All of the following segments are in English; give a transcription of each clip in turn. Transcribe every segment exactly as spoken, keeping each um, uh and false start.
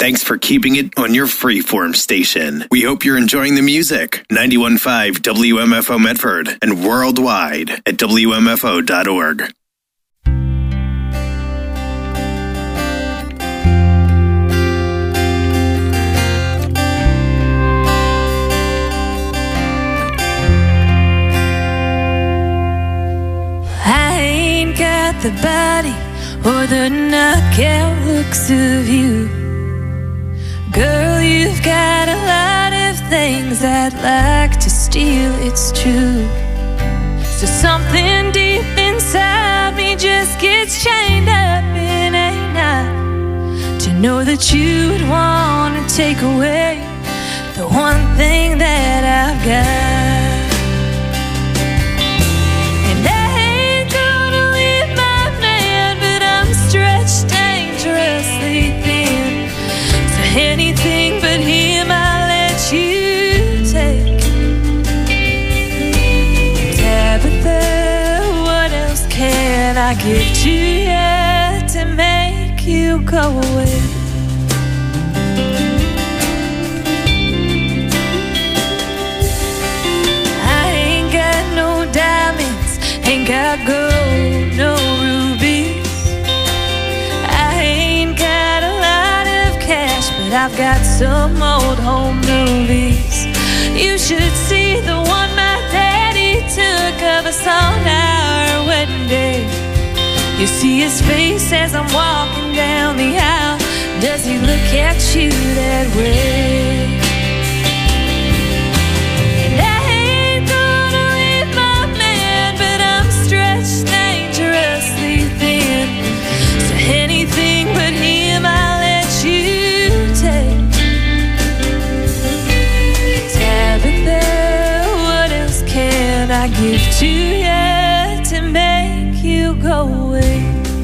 Thanks for keeping it on your freeform station. We hope you're enjoying the music. ninety-one point five W M F O Medford and worldwide at W M F O dot org. I ain't got the body or the knockout looks of you. Girl, you've got a lot of things I'd like to steal, it's true. So something deep inside me just gets chained up in a knot to know that you'd want to take away the one thing that I've got. And I ain't gonna leave my man, but I'm stretched dangerously thin. So anything but him I'll let you take. Tabitha, what else can I give to you to make you go away? I ain't got no diamonds, ain't got gold, no rubies. I ain't got a lot of cash, but I've got some old home movies. You should see the one my daddy took of us on our wedding day. You see his face as I'm walking down the aisle. Does he look at you that way? And I ain't gonna leave my man, but I'm stretched dangerously thin. So anything but him I'll let you take. Tabitha, what else can I give to you to make you go away?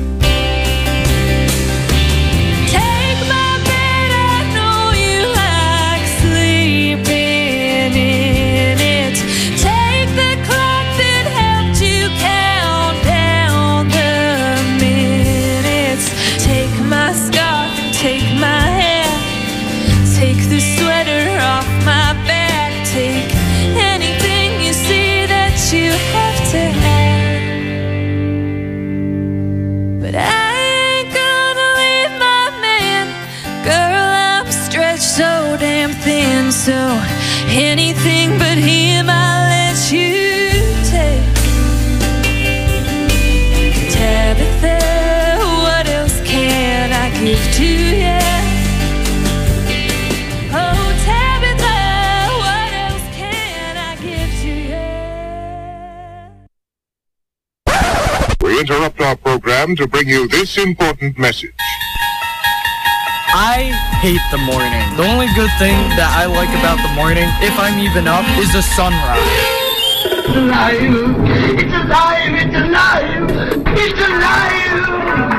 Take my bed, I know you like sleeping in it. Take the clock that helped you count down the minutes. Take my scarf and take my hair. Take the sweater off my back. Take anything you see that you have to add. But I ain't gonna leave my man. Girl, I'm stretched so damn thin. So anything but him I'll let you take. Tabitha, what else can I give to you? Oh, Tabitha, what else can I give to you? We interrupt our program to bring you this important message. I hate the morning. The only good thing that I like about the morning, if I'm even up, is the sunrise. It's alive! It's alive! It's alive! It's alive!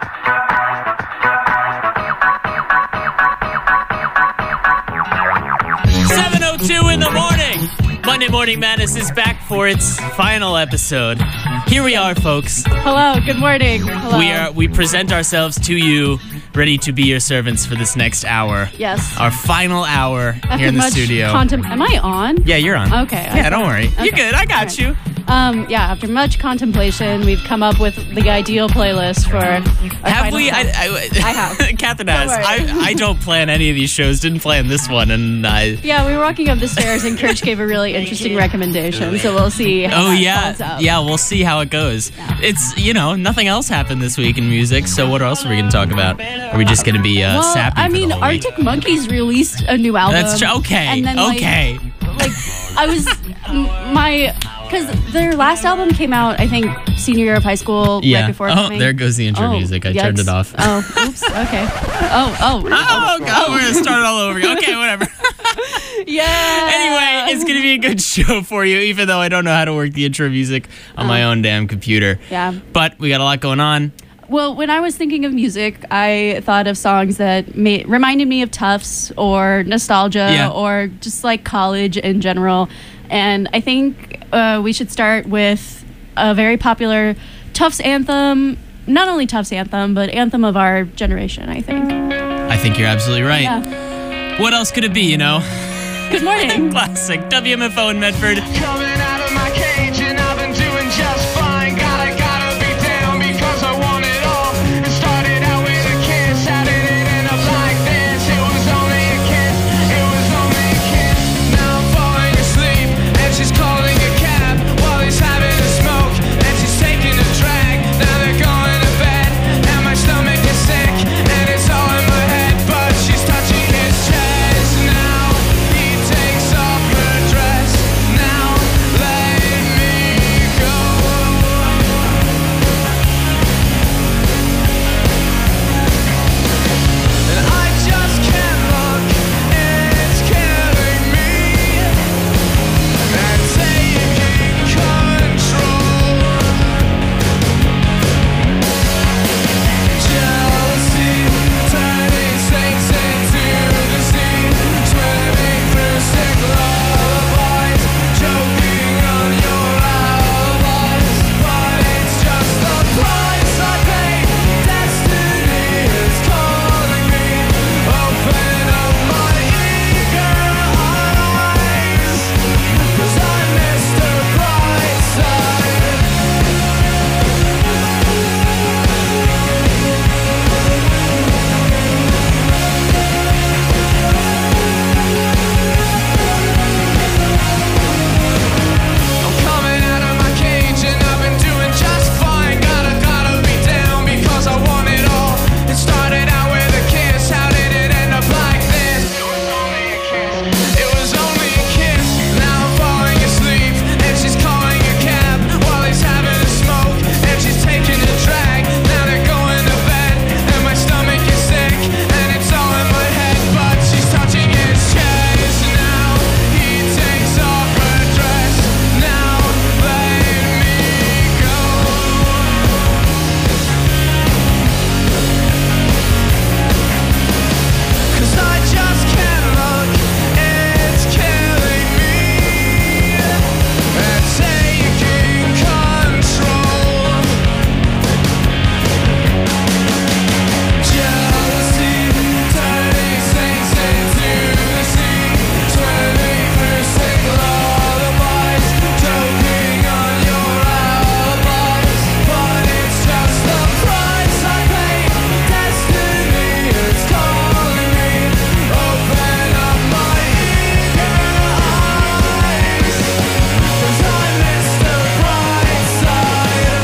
seven oh two in the morning. Monday Morning Madness is back for its final episode. Here we are, folks. Hello, good morning. Hello. We are we present ourselves to you, ready to be your servants for this next hour. Yes. Our final hour After here in the much studio. Contem- Am I on? Yeah, you're on. Okay. Yeah, okay. don't worry. Okay. You're good. I got Right. you. Um, yeah, after much contemplation, we've come up with the ideal playlist for our Have final we? I, song. I, I have. Catherine Don't has. worry. I, I don't plan any of these shows. Didn't plan this one, and I. Yeah, we were walking up the stairs and Kirch gave a really interesting recommendation, so we'll see how Oh that yeah, folds out. yeah. We'll see how it goes. It's you know nothing else happened this week in music. So what else are we gonna talk about? Are we just gonna be uh, Well, sappy I for mean, the whole week? Arctic Monkeys released a new album. That's true. Okay. And then, like, okay. like I was m- my because their last album came out, I think, senior year of high school, Yeah. right before Oh, coming. there goes the intro Oh, music. I yikes. turned it off. Oh, oops. Okay. Oh, oh. Oh god, we're gonna start all over again. Okay, whatever. Yeah. Anyway, it's gonna be a good show for you, even though I don't know how to work the intro music on my own damn computer. Yeah. But we got a lot going on. Well, when I was thinking of music, I thought of songs that ma- reminded me of Tufts or nostalgia Yeah. or just like college in general. And I think uh, we should start with a very popular Tufts anthem. Not only Tufts anthem, but anthem of our generation, I think. I think you're absolutely right. Yeah. What else could it be, you know? Good morning. Classic. W M F O in Medford. Coming out of my cage and I've been doing just fine. Gotta, gotta be down because I want it all. It started out with a kiss. How did it end up like this? It was only a kiss. It was only a kiss. Now I'm falling asleep and she's calling a cab while he's having a smoke and she's taking a drag. Now they're going to bed and my stomach is sick and it's all in my head, but she's touching his chest now. He takes off her dress. Now let me go. And I just can't look. It's killing me. And taking control. Jealousy turning saints into the sea, swimming through sick lullabies, choking on your alibis. But it's just the price I pay. Destiny is calling me. Open up my eager eyes, 'cause I missed the bright side. I'm coming out of my cage and I've been doing just fine. Gotta, gotta be down because I want it all. It started out with a kiss. How did it end up like this? It was only a kiss. It was only a kiss. Now I'm falling asleep and she's calling a cab while he's having a smoke and she's taking a drag. Now they're going to bed and my stomach is sick and it's all in my head, but she's touching his chest now. He takes off her dress. Now let me go. 'Cause I just can't look. It's killing me. And taking control. Jealousy turning saints into the sea, swimming through sick lullabies, choking on your alibis. But it's just the price I pay. Destiny is calling me. Open up my eager eyes, 'cause I missed the bright side.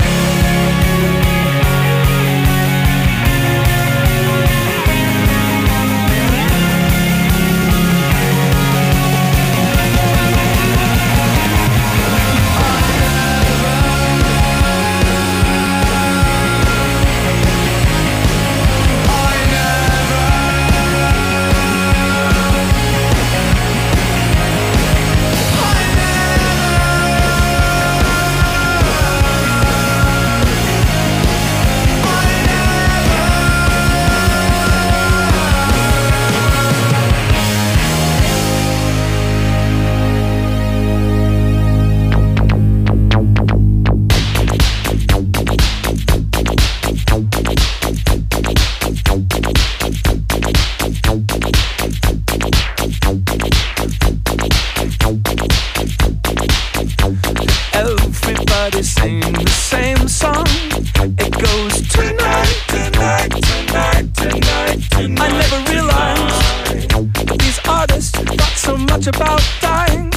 Everybody sing the same song. It goes tonight, tonight, tonight, tonight, tonight. I never realized that these artists thought so much about dying.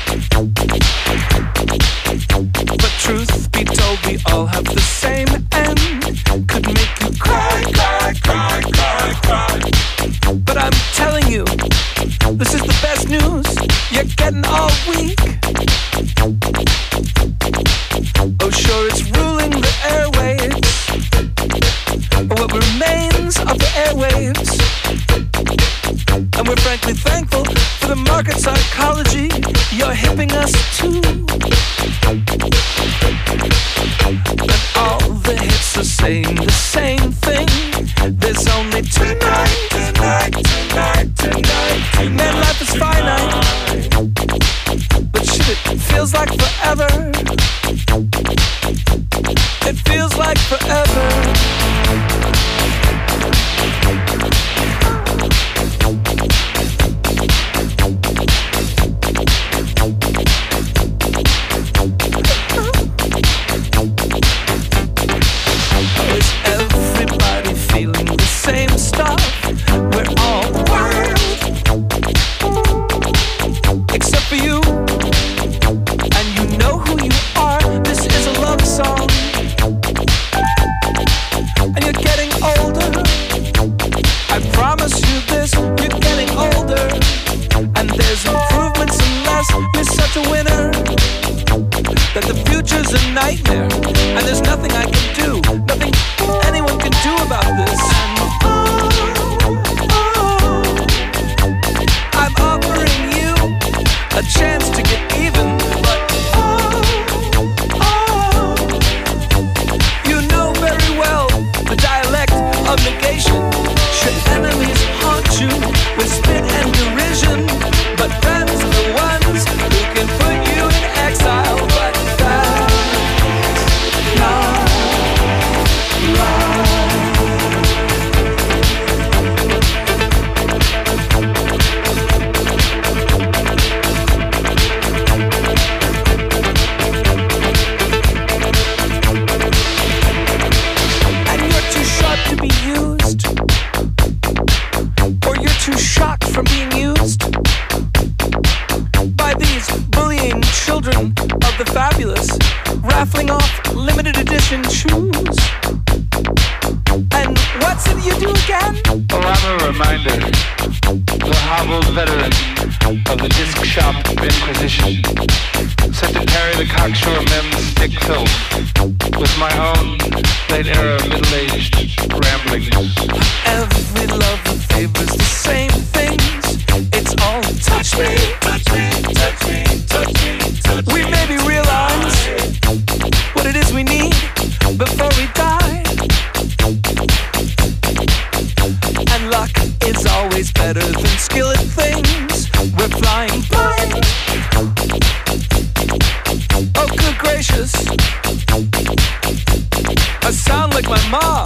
But truth be told, we all have the same end. Could make you cry, cry, cry, cry, cry. But I'm telling you, this is the best news you're getting all week. Oh, sure, it's ruling the airwaves, but what remains of the airwaves? And we're frankly thankful for the market psychology you're hipping us to. And all the hits are saying the same thing. There's only tonight, tonight, tonight, tonight, tonight. Man, life is finite, but shocked from being used by these bullying children of the fabulous, raffling off limited edition shoes. And what's it you do again? Oh, I'm a reminder, the hobbled veteran of the disc shop inquisition, set to carry the cocksure mem's stick filth with my own late-era middle-aged ramblings. Every love favors the same things. It's all touch me, touch me, touch me, touch me, touch me. We maybe realize what it is we need before we die. And luck is always better than skill at things. We're flying blind. Oh, good gracious. I sound like my mom.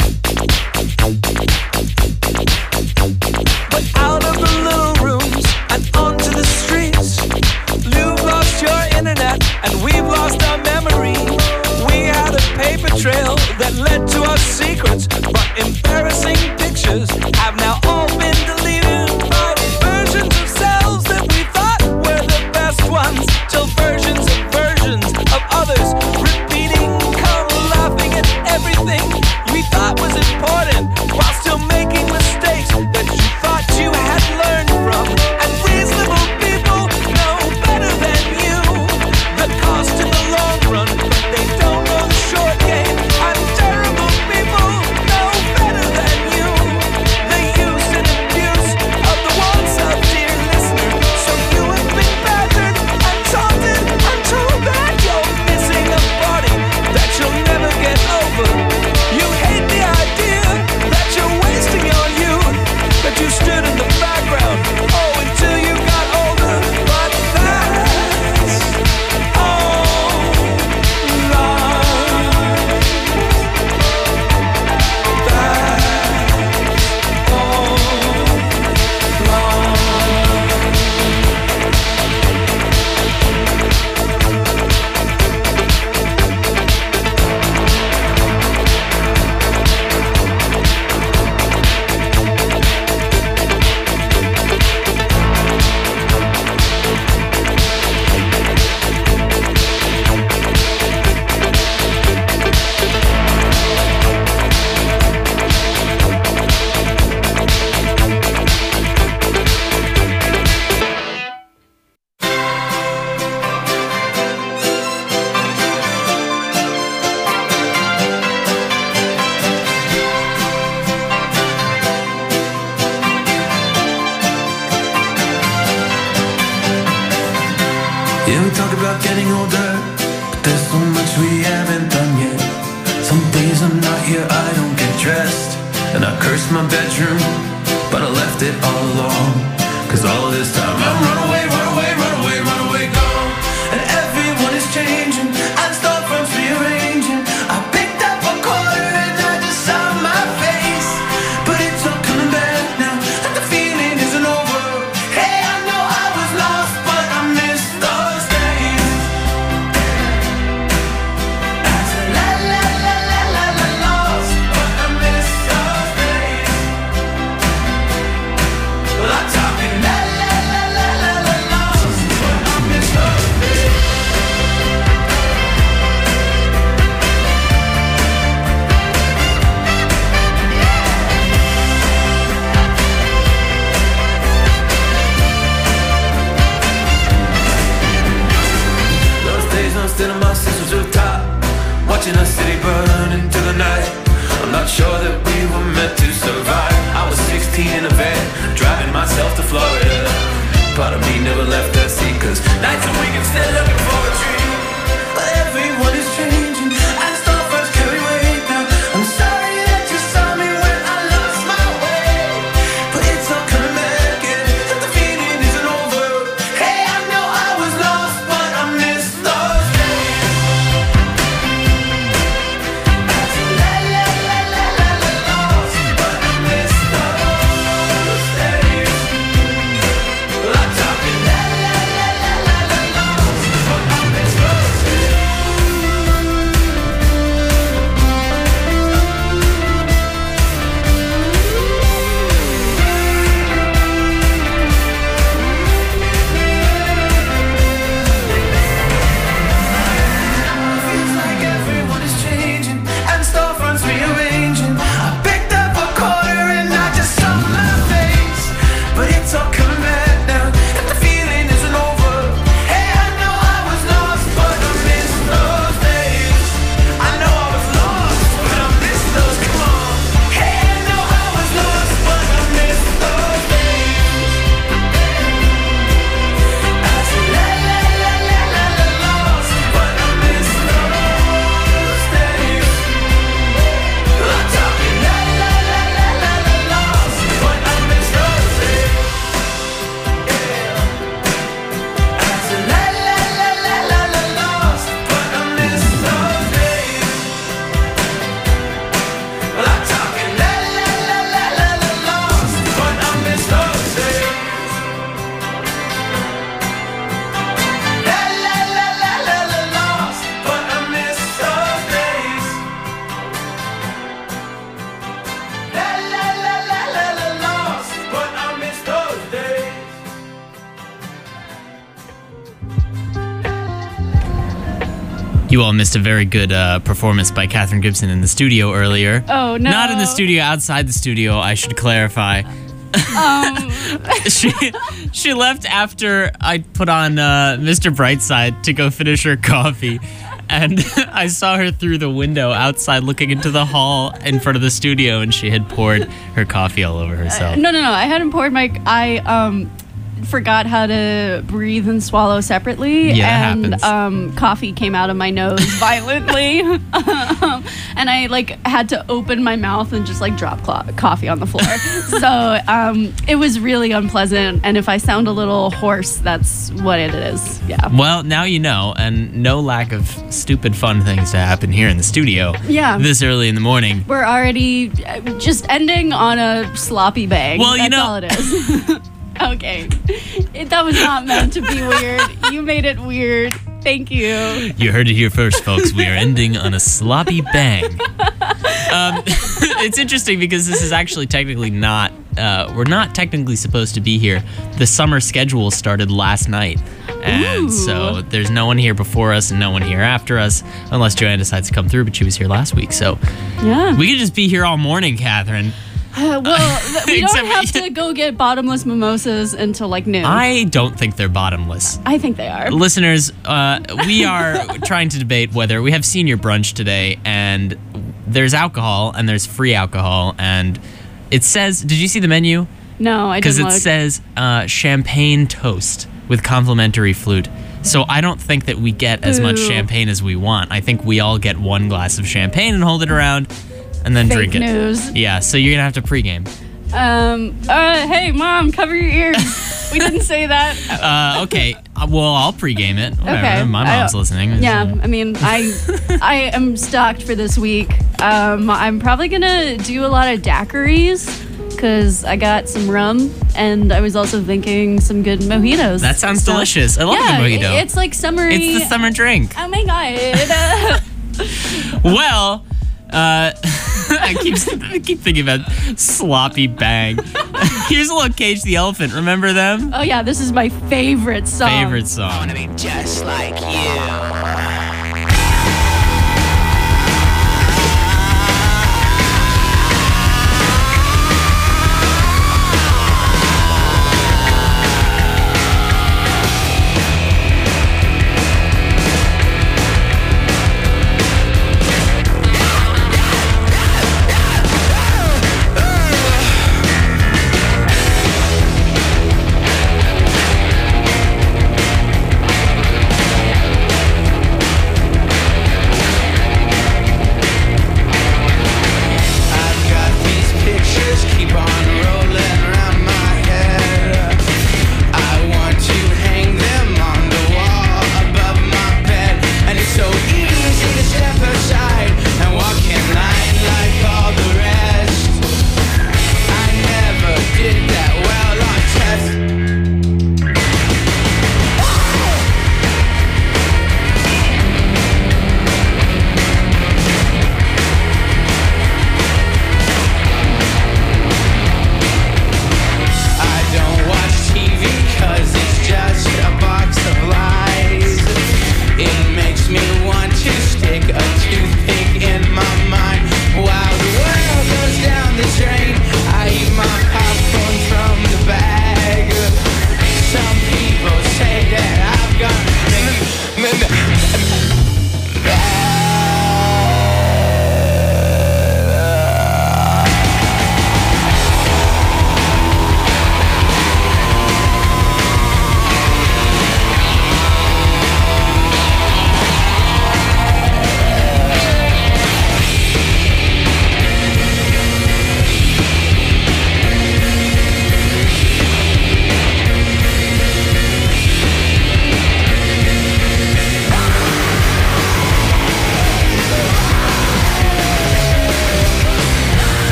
But out of the little rooms and onto the streets, you've lost your internet and we've lost our memory. We had a paper trail that led to our secrets, but embarrassing pictures have now all been deleted by versions of selves that we thought were the best ones, till versions of versions of others repeating, come laughing at everything we thought was important, while still making mistakes that you thought you had learned from. And reasonable people know better than you the cost in the long run, but they don't know the short game. And terrible people know better than you the use and abuse of the wants of dear listener. So you have been badgered and taunted and told that you're missing a party that you'll never get over. You hate the idea that you're wasting your youth, that you stood in the background, oh, until you got older. But that's all lies. That's all Yeah, we talk about getting older, but there's so much we haven't done yet. Some days I'm not here, I don't get dressed, and I curse my bedroom, but I left it all alone. Cause all this time I'm run away, run away, run away, run away, gone. And everyone is changing, and storefronts rearranging. I picked up a quarter and I just saw my face, but it's all coming back now, and the feeling isn't over. Hey, I know I was lost, but I missed those days. I said la la la la la la lost, but I missed those days. Well, I'm talking la la la la la la lost, but I missed those days. Those days I'm still on my sister's rooftop, watching our city burn into the night. I'm not sure that we were meant to survive. I was sixteen in a van, driving myself to Florida. Part of me never left that seat, cause nights and weekends still looking for a dream. But everyone is changing, and storefronts carry weight now. I'm sorry that you saw me when I lost my way, but it's all coming back, yeah, and the feeling isn't over. Hey, I know I was lost, but I missed those days. I said la la la la la la lost, but I missed those days. Well, I'm talking la la la la la la lost, but I missed those days. You all missed a very good uh, performance by Katherine Gibson in the studio earlier. Oh, no. Not in the studio, outside the studio, I should clarify. Um. she she left after I put on uh, Mister Brightside to go finish her coffee. And I saw her through the window outside looking into the hall in front of the studio, and she had poured her coffee all over herself. Uh, no, no, no. I hadn't poured my... I um, forgot how to breathe and swallow separately. Yeah, and that happens. Um, coffee came out of my nose violently. um, and I like had to open my mouth and just like drop clo- coffee on the floor. So um, it was really unpleasant. And if I sound a little hoarse, that's what it is. Yeah. Well, now you know, and no lack of stupid fun things to happen here in the studio. Yeah. This early in the morning. We're already uh, just ending on a sloppy bang. Well, you That's know- all it is. Okay. It, that was not meant to be weird. You made it weird. Thank you. You heard it here first, folks. We are ending on a sloppy bang. Um, it's interesting because this is actually technically not, uh, we're not technically supposed to be here. The summer schedule started last night. And Ooh. so there's no one here before us and no one here after us, unless Joanne decides to come through, but she was here last week. So Yeah. we could just be here all morning, Catherine. Uh, well, th- we don't Except- have to go get bottomless mimosas until like noon. I don't think they're bottomless. I think they are. Listeners, uh, we are trying to debate whether we have senior brunch today, and there's alcohol and there's free alcohol, and it says, did you see the menu? No, I Because didn't it look. says uh, champagne toast with complimentary flute. So I don't think that we get as much Boo. champagne as we want. I think we all get one glass of champagne and hold it around and then Fake drink it. news. Yeah, so you're going to have to pregame. Um. Uh. Hey, mom, cover your ears. We didn't say that. Uh, okay, uh, well, I'll pregame it. Whatever. Okay. My I- mom's listening. Yeah, So- I mean, I I am stocked for this week. Um, I'm probably gonna do a lot of daiquiris because I got some rum, and I was also thinking some good mojitos. That sounds So- delicious. I love yeah, a good mojito. It's like summery. It's the summer drink. Oh my god. Well, uh, I keep I keep thinking about sloppy bang. Here's a little Cage the Elephant. Remember them? Oh yeah, this is my favorite song. Favorite song. Just like you.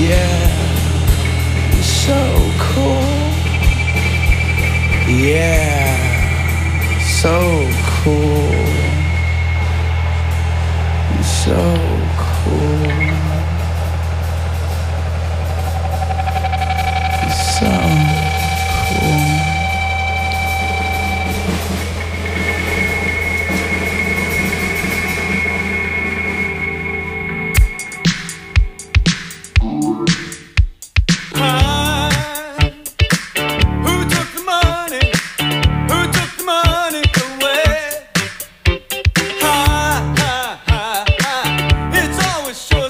Yeah, you're so cool. Yeah, so cool. You're so cool. You're so cool. It's always sure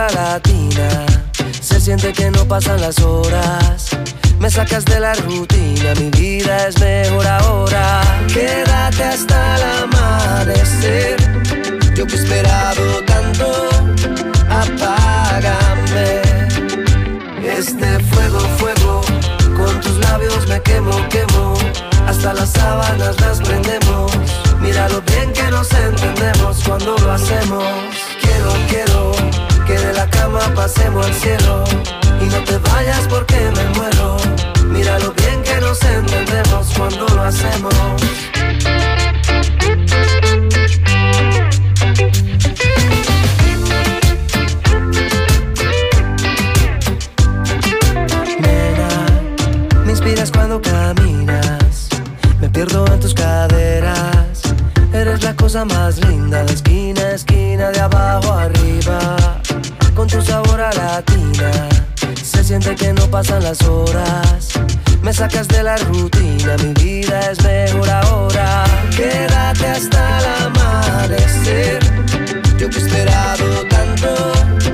sabor a latina. Se siente que no pasan las horas. Me sacas de la rutina, mi vida es mejor ahora. Quédate hasta el amanecer. Yo que he esperado tanto, apágame. Este fuego, fuego, con tus labios me quemo, quemo. Hasta las sábanas las prendemos. Mira lo bien que nos entendemos cuando lo hacemos. Quiero, quiero que de la cama pasemos al cielo. Y no te vayas porque me muero. Mira lo bien que nos entendemos cuando lo hacemos. Nena, me inspiras cuando caminas. Me pierdo en tus caderas. Eres la cosa más linda de esquina a esquina, de abajo a arriba. Con tu sabor a latina. Se siente que no pasan las horas. Me sacas de la rutina, mi vida es mejor ahora. Quédate hasta el amanecer. Yo que he esperado tanto,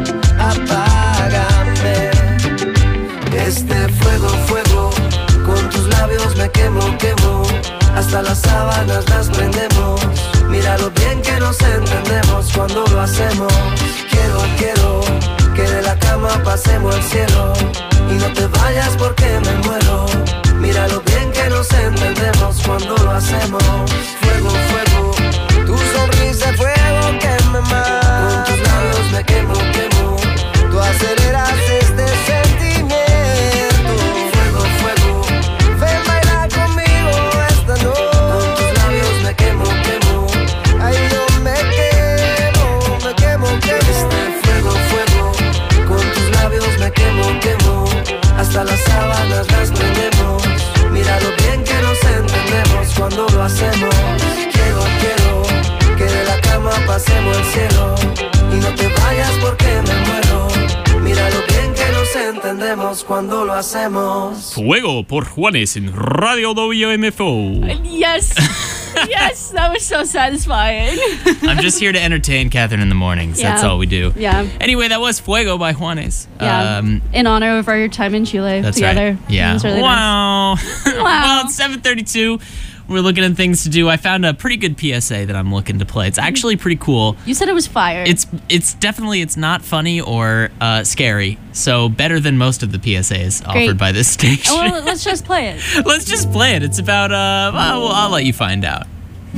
apágame. Este fuego, fuego, con tus labios me quemo, quemo. Hasta las sábanas las prendemos. Mira lo bien que nos entendemos cuando lo hacemos. Quiero, quiero que de la cama pasemos al cielo. Y no te vayas porque me muero. Mira lo bien que nos entendemos cuando lo hacemos. Fuego, fuego, tu sonrisa es fuego que me mata. Con tus labios me quemo, quemo. Tú aceleras este sentimiento. Fuego, fuego, ven bailar conmigo esta noche. Con tus labios me quemo, quemo. Ay, yo me quemo, me quemo, quemo. Este fuego, fuego, con tus labios me quemo, quemo. Hasta las sábanas las prendemos. Mira lo bien que nos entendemos cuando lo hacemos. Quiero, quiero que de la cama pasemos al cielo. Y no te vayas porque me muero. Mira lo bien que nos entendemos cuando lo hacemos. Fuego por Juanes en Radio W M F O. Yes. Yes, that was so satisfying. I'm just here to entertain Catherine in the mornings. Yeah. That's all we do. Yeah. Anyway, that was Fuego by Juanes. Yeah. Um, in honor of our time in Chile that's together. right. Yeah. It was really wow. nice. Wow. Well, it's seven thirty-two. We're looking at things to do. I found a pretty good P S A that I'm looking to play. It's actually pretty cool. You said it was fire. It's it's definitely it's not funny or uh, scary. So better than most of the P S As Great. offered by this station. Oh, well, let's just play it. Let's just play it. It's about uh. Well, I'll let you find out.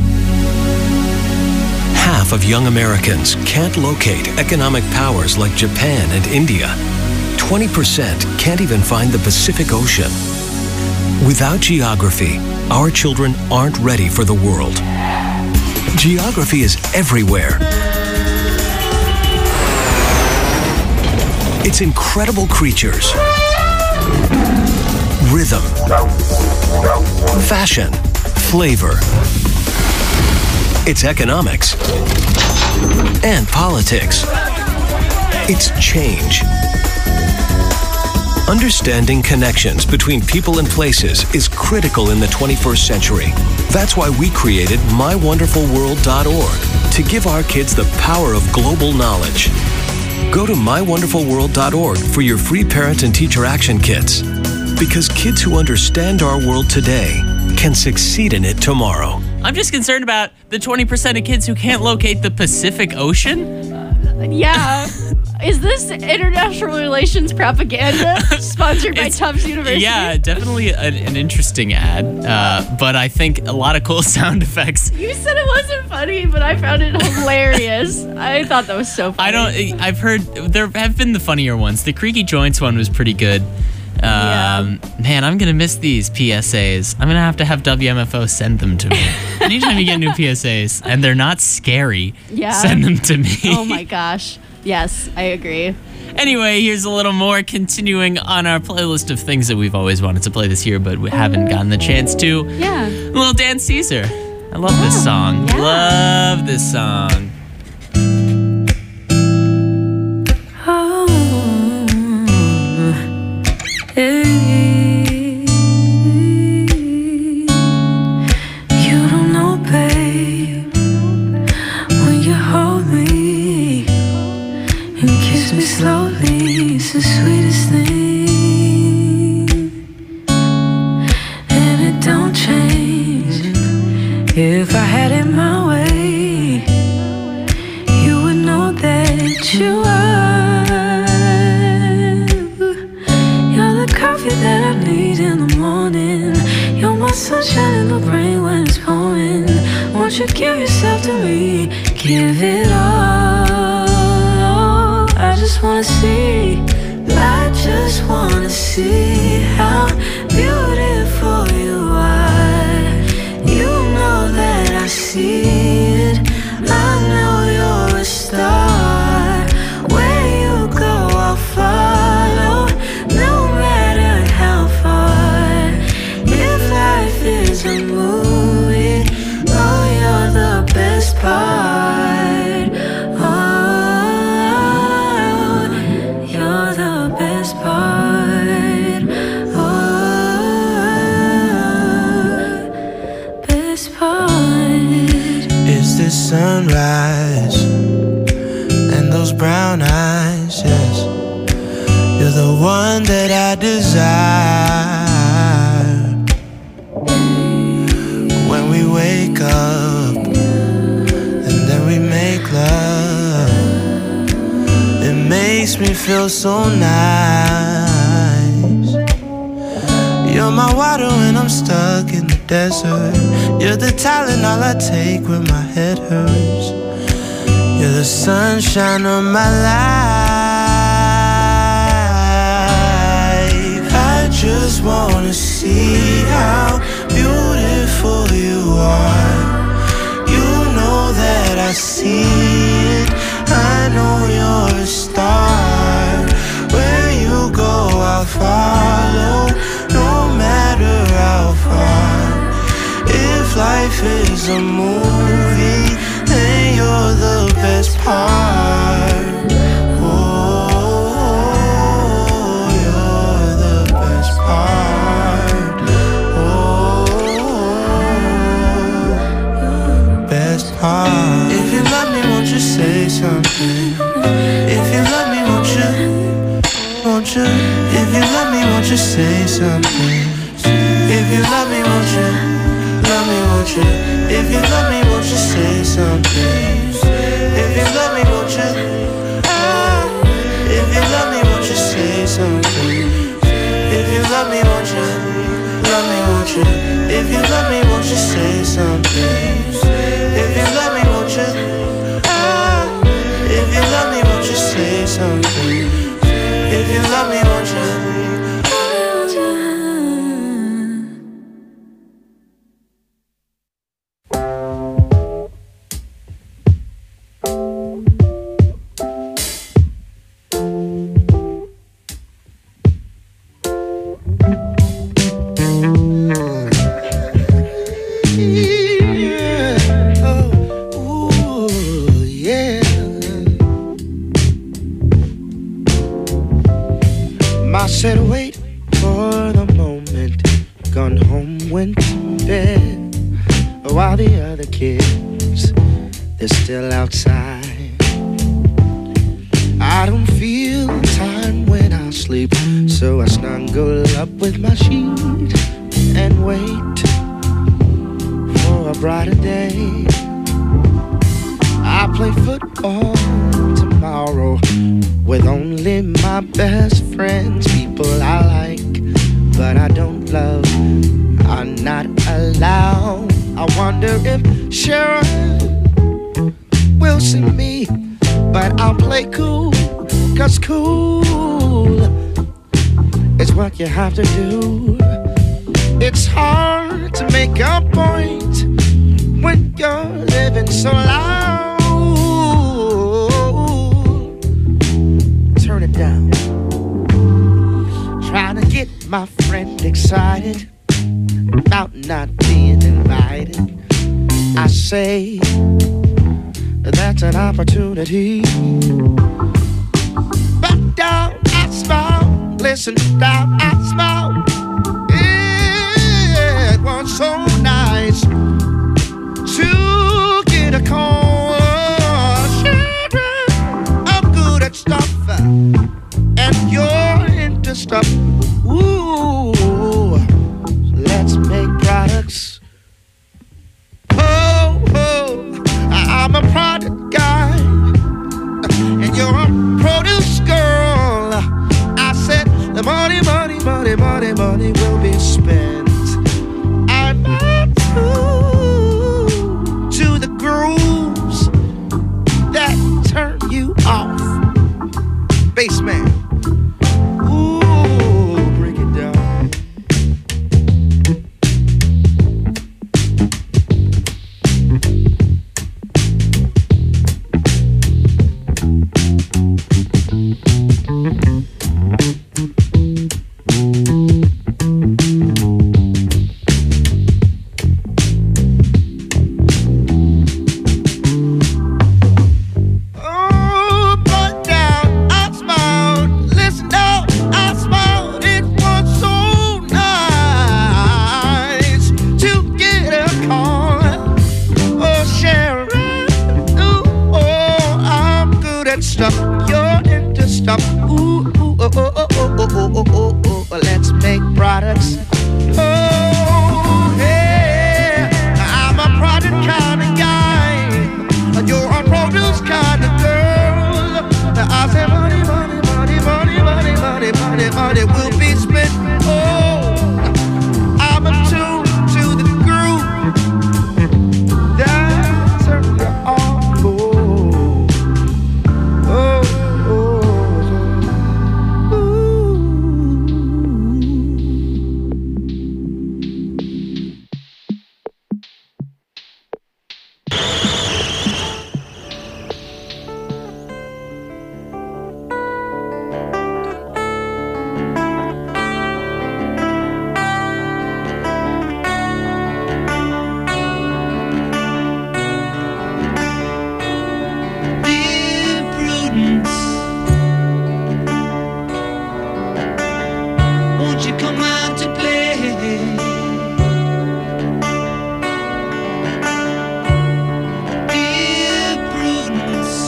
Half of young Americans can't locate economic powers like Japan and India. twenty percent can't even find the Pacific Ocean. Without geography, our children aren't ready for the world. Geography is everywhere. It's incredible creatures, rhythm, fashion, flavor. It's economics and politics. It's change. Understanding connections between people and places is critical in the twenty-first century. That's why we created my wonderful world dot org to give our kids the power of global knowledge. Go to my wonderful world dot org for your free parent and teacher action kits. Because kids who understand our world today can succeed in it tomorrow. I'm just concerned about the twenty percent of kids who can't locate the Pacific Ocean. Uh, yeah. Is this international relations propaganda sponsored by Tufts University? Yeah, definitely an, an interesting ad, uh, but I think a lot of cool sound effects. You said it wasn't funny, but I found it hilarious. I thought that was so funny. I don't. I've heard there have been the funnier ones. The Creaky Joints one was pretty good. Um, yeah. Man, I'm gonna miss these P S As. I'm gonna have to have W M F O send them to me. Anytime you get new P S As and they're not scary, yeah. send them to me. Oh my gosh. Yes, I agree. Anyway, here's a little more continuing on our playlist of things that we've always wanted to play this year, but we haven't gotten the chance to. Yeah. Little Dan Caesar. I love oh, this song. Yeah. Love this song. Oh, hey. You don't know, babe, when you hold me and kiss me slow. what you are. You're the coffee that I need in the morning. You're my sunshine in the rain when it's pouring. Won't you give yourself to me? Give it all. I just wanna see. I just wanna see how beautiful you are. You know that I see it. I know you're a star. Where you go, I'll follow, no matter how far. If life is a movie, oh, you're the best part. Oh, you're the best part. Oh, best part. Is this sunrise and those brown eyes? Yes, you're the one that I desire. When we wake up and then we make love, it makes me feel so nice. You're my water when I'm stuck in the desert. You're the Tylenol I take when my head hurts. You're the sunshine of my life. I just wanna see how beautiful you are. You know that I see it. I know you're a star. Where you go, I'll follow, no matter how far. If life is a movie, then you're the best part. Oh, you're the best part. Oh, best part. If you love me, won't you say something? If you love me, won't you? Won't you? If you love me, won't you say something? If you love me, won't you? Love me, won't you? If you love me, won't you say something? If you love me, won't you? Ah, if you love me, won't you say something? If you love me, won't you? Love me, won't you? If you love me, won't you say something? If you love me, won't you? Ah, if you love me, won't you say something? If you love me, won't you? Said wait for the moment, gone home, went to bed, while the other kids, they're still outside. I don't feel time when I sleep, so I snuggle up with my sheet and wait for a brighter day. I play football tomorrow with only my best friends, people I like, but I don't love, are not allowed. I wonder if Sharon will see me, but I'll play cool, cause cool is what you have to do. It's hard to make a point when you're living so loud. Turn it down. Trying to get my friend excited about not being invited. I say that's an opportunity, but down I smile. Listen, down I smile. It was so nice to get a call. Sharon, I'm good at stuff, and you're into stuff. Ooh, let's make products. Oh, oh, I'm a product guy, and you're that stuff. You're into stuff. Ooh, ooh, oh, oh, oh, oh, oh, oh, oh, oh, oh. Let's make products. Oh, yeah. I'm a product kind of guy. You're a produce kind of girl. I say money, money, money, money, money, money, money, money will be spent. Oh, I'm a tune to the groove. That's where we all go. Oh, oh, ooh. Dear Prudence, won't you come out to play? Dear Prudence,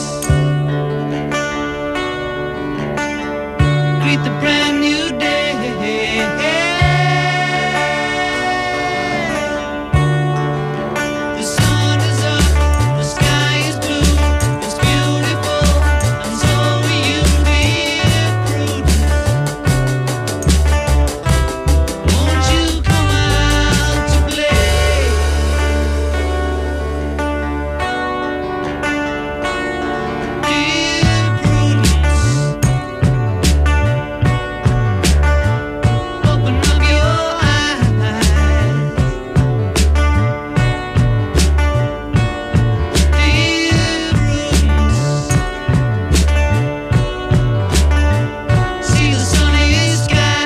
greet the brand new day. The sun is up, the sky is blue, it's beautiful, and so are you, dear Prudence. Won't you come out to play? Dear Prudence, open up your eyes. Dear Prudence, see the sunny sky.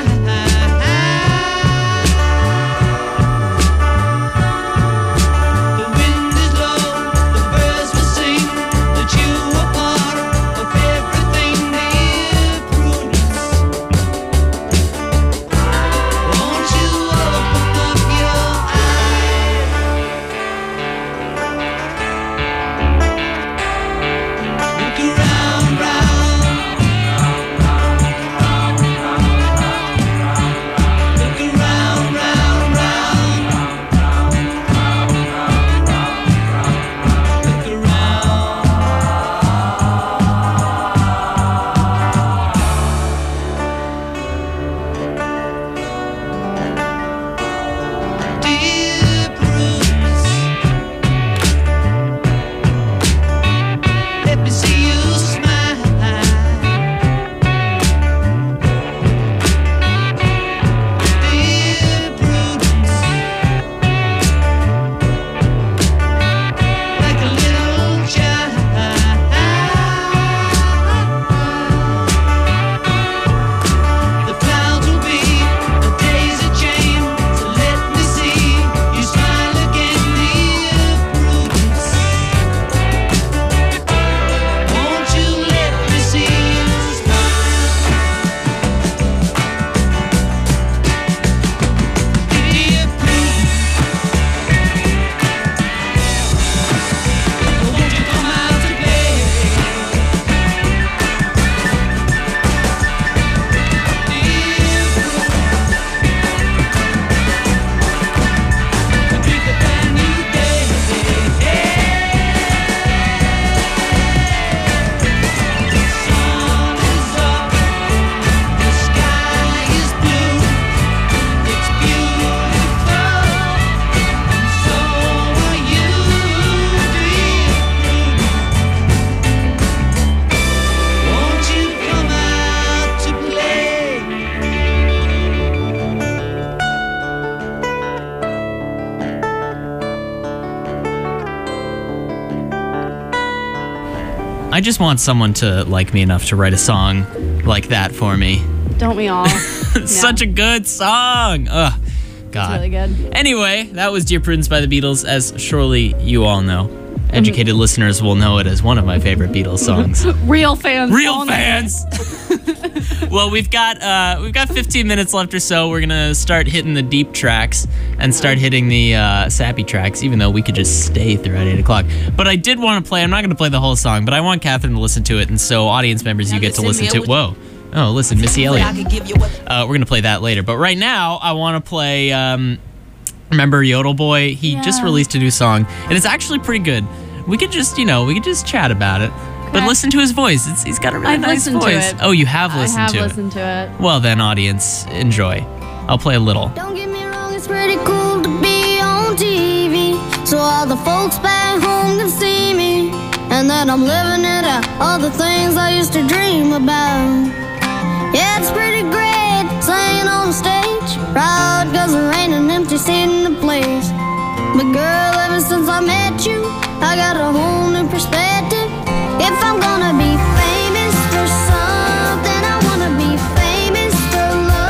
The wind is low, the birds will sing, that you are part of everything, dear Prudence. Won't you open up your eyes? Look around, round. Look around, round, round. Look around. Dear Prudence, let me see you smile. Dear Prudence, like a little child. The clouds will be a daisy chain, so let me see you smile again, dear Prudence. Won't you let me see you smile? Dear Prudence, won't you come out to play? Dear Prudence, greet the brand new day. The sun is up, the sky is blue, it's beautiful, and so are you, dear Prudence. Won't you come out to play? I just want someone to like me enough to write a song like that for me. Don't we all? It's such a good song. Ugh, God. It's really good. Anyway, that was Dear Prudence by the Beatles, as surely you all know. Educated listeners will know it as one of my favorite Beatles songs. Real fans. Real only. fans. Well, we've got uh, we've got fifteen minutes left or so. We're gonna start hitting the deep tracks and start hitting the uh, sappy tracks, even though we could just stay throughout eight o'clock. But I did want to play. I'm not gonna play the whole song, but I want Catherine to listen to it, and so audience members, you get to listen to. Whoa. Oh, listen, Missy Elliott. Uh, we're gonna play that later. But right now, I want to play. Um, remember Yodel Boy? He Yeah. just released a new song, and it's actually pretty good. We could just, you know, we could just chat about it. But Okay. listen to his voice. It's, he's got a really I've nice listened to voice. it. Oh, you have listened I have to listened to it. it. Well, then, audience, enjoy. I'll play a little. Don't get me wrong, it's pretty cool to be on T V, so all the folks back home can see me, and that I'm living it out, all the things I used to dream about. Yeah, it's pretty great singing on stage, proud cause there ain't an empty seat in the place. But girl, ever since I met you, I got a whole new perspective. If I'm gonna be famous for something, I wanna be famous for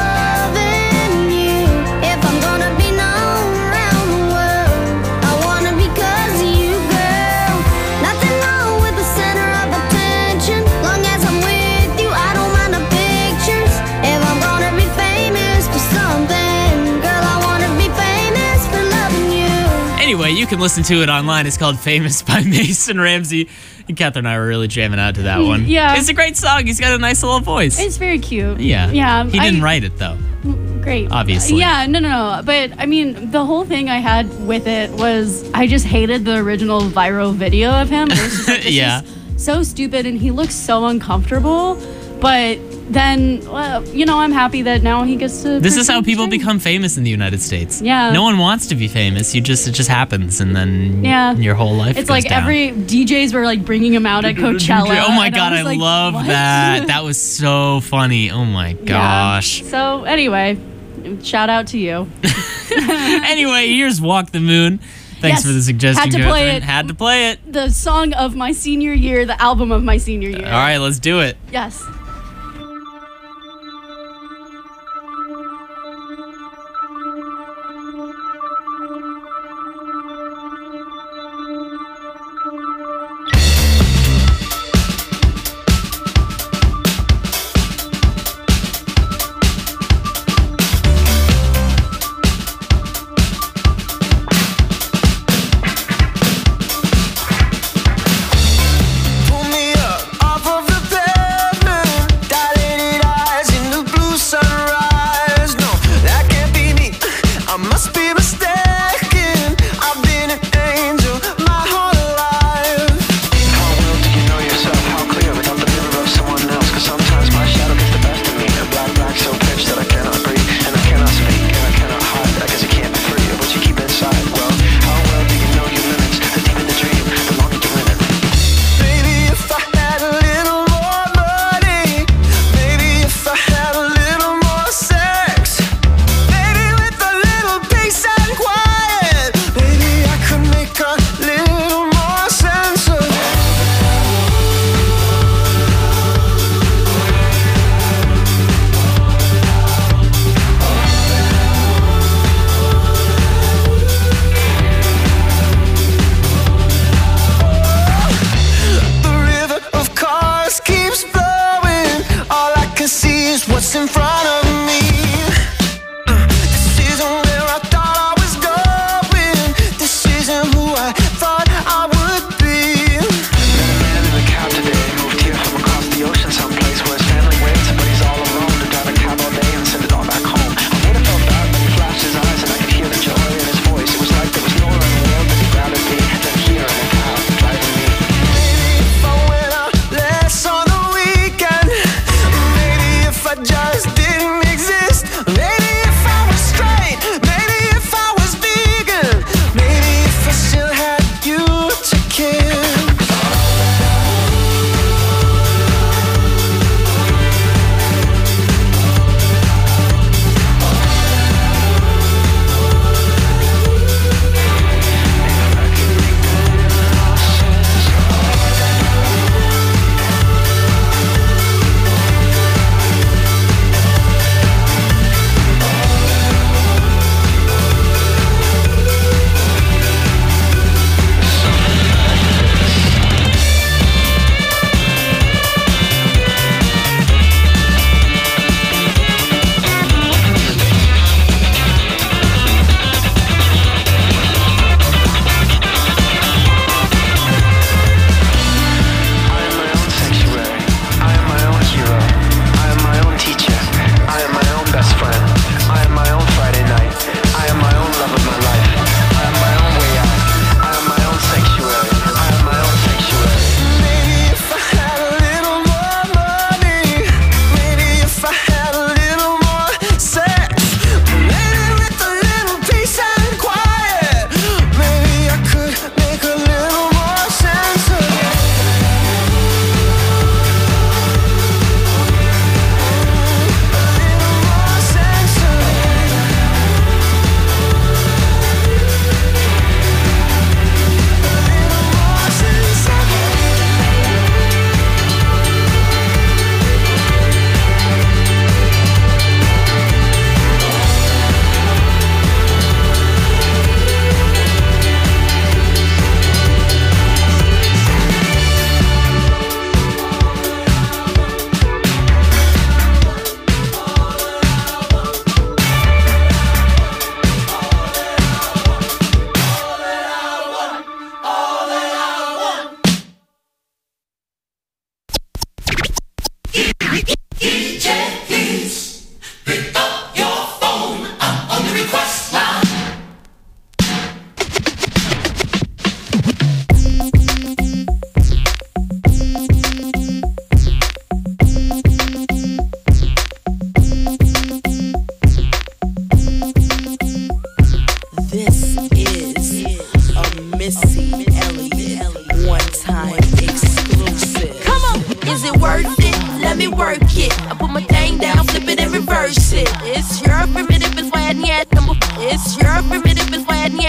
loving you. If I'm gonna be known around the world, I wanna be cause of you, girl. Nothing wrong with the center of attention, long as I'm with you, I don't mind the pictures. If I'm gonna be famous for something, girl, I wanna be famous for loving you. Anyway, you can listen to it online. It's called Famous by Mason Ramsey. And Catherine and I were really jamming out to that one. Yeah. It's a great song. He's got a nice little voice. It's very cute. Yeah. Yeah. He didn't I- write it, though. Great. Obviously. Yeah, no, no, no. But I mean, the whole thing I had with it was I just hated the original viral video of him. It was just like, this Yeah. is so stupid and he looks so uncomfortable. But then, well, you know, I'm happy that now he gets to. This is how pursue people his dream. become famous in the United States. Yeah. No one wants to be famous. You just, it just happens, and then Yeah. your whole life It's goes like down. every D Js were like bringing him out at Coachella. Oh my and god, I, was like, love what? that. That was so funny. Oh my gosh. Yeah. So anyway, shout out to you. Anyway, here's Walk the Moon. Thanks Yes. for the suggestion, Had to play Catherine. it. Had to play it. The song of my senior year, the album of my senior year. All right, let's do it. Yes. Pull me up off of the pavement.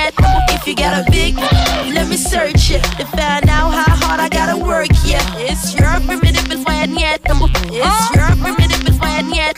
yet. If you got a big, let me search it to find out how hard I gotta work. Yeah, it's your primitive and when yet. It's your primitive and when yet.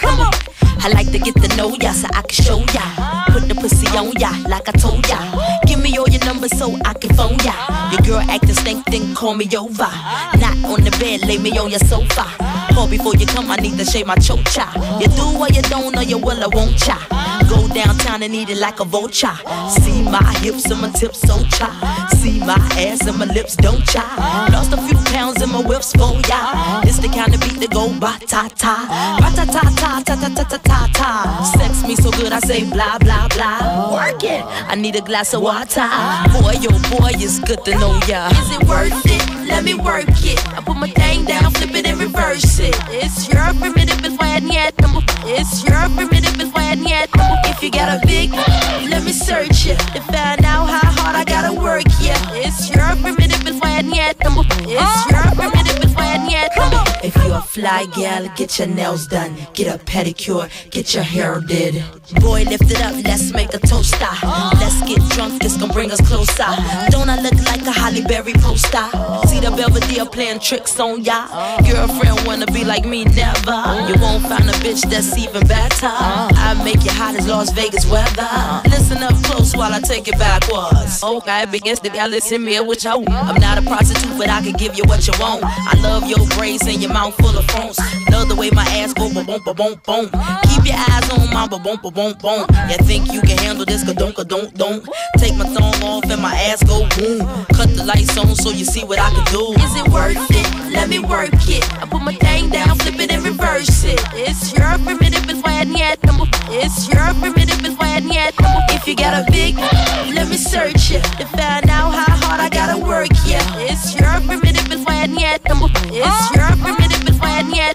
I like to get to know ya so I can show ya. Put the pussy on ya like I told ya. Give me all your numbers so I can phone ya. Your girl acting stink, then call me over. Not on the bed, lay me on your sofa. Call before you come, I need to shave my chocha. You do or you don't, or you will or won't cha. Go downtown and eat it like a vulture. See my hips and my tips, so cha. See my ass and my lips, don't cha. Lost a few pounds in my whips for ya. It's the kind of beat that go ba-ta-ta. Ba-ta-ta-ta, ta-ta-ta-ta-ta-ta. Sex me so good I say blah, blah, blah. Work it, I need a glass of water. Boy, oh boy, it's good to know ya. Is it worth it? Let me work it. I put my thing down, flip it and reverse it. It's your primitive and when yet. It's your primitive and when yet. If you got a big, let me search it to find out how hard I gotta work. Yeah, it's your primitive and when yet. It's your primitive and when yet. If you a fly gal, get your nails done, get a pedicure, get your hair did. Boy, lift it up, let's make a toaster. Let's get drunk, this gon' bring us closer. Don't I look like a Halle Berry poster? See the Belvedere playing tricks on ya. Girlfriend wanna be like me, never. You won't find a bitch that's even better. I make you hot as Las Vegas weather. Listen up close while I take it backwards. Okay, begins to y'all listen me what you want. I'm not a prostitute, but I can give you what you want. I love your braids and your mouth full of phones. Love the way my ass go boom boom boom boom. Keep your eyes on my boom boom boom boom. You think you can handle this? Ka-don't, ka-don't, don't. Take my thumb off and my ass go boom. Cut the lights on so you see what I can do. Is it worth it? Let me work it. I put my thing down, flip it and reverse it. It's your primitive and when yet. It's your primitive and when yet. If you got a big, let me search it to find out how hard I gotta work. Yeah, it's your primitive and when yet. It's your primitive and when yet.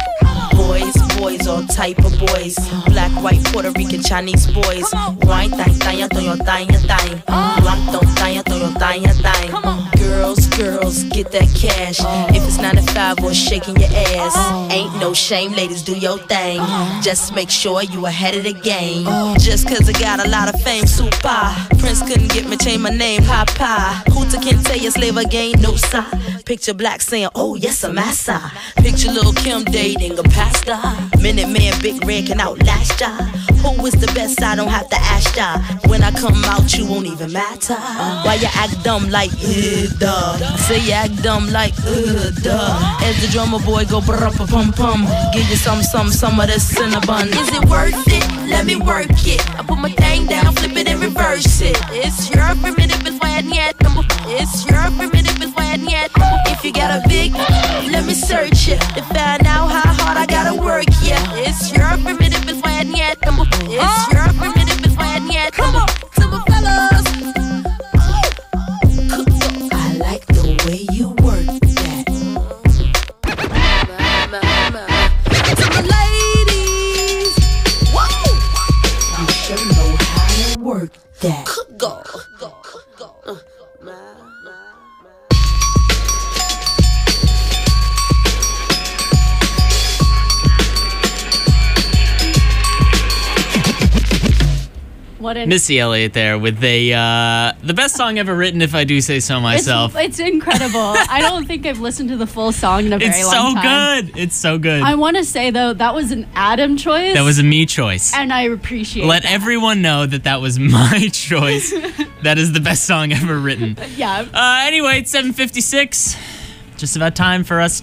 Boys, boys, all type of boys. Black, white, Puerto Rican, Chinese boys. Wine, thang, thang, thang, thang, thang. Black, don't thang, thang, thang, thang. Girls, girls, get that cash. If it's nine to five or shaking your ass, ain't no shame, ladies, do your thing. Just make sure you ahead of the game. Just cause I got a lot of fame, super. Prince couldn't get me, change my name, Papa. Hooter can't tell you slave again, no sir. Picture Black saying, oh yes, I'm massa. Picture Lil' Kim dating a pastor. Minute Man, Big Red can outlast ya. Who is the best? I don't have to ask ya. When I come out, you won't even matter. Why you act dumb like, uh, duh. Say you act dumb like, uh, duh. As the drummer boy go brr-pum-pum. Give you some, some, some of this cinnabon. Is it worth it? Let me work it. I put my thing down, flip it and reverse it. It's your primitive and when yet. It's your primitive and when yet. If you got a big, let me search it to find out how hard I gotta work. Yeah, it's your primitive and when yet. It's your primitive and when yet. Come on, to my fellas. I like the way you work that. To my ladies, whoa, you sure know how to work that. Go, go, go, uh, What an Missy Elliott there with a uh, the best song ever written, if I do say so myself. It's, it's incredible. I don't think I've listened to the full song in a very it's long so time. good. It's so good. I want to say though that was an Adam choice. That was a me choice. And I appreciate. Let that. everyone know that that was my choice. That is the best song ever written. Yeah. Uh, anyway, it's seven fifty-six. Just about time for us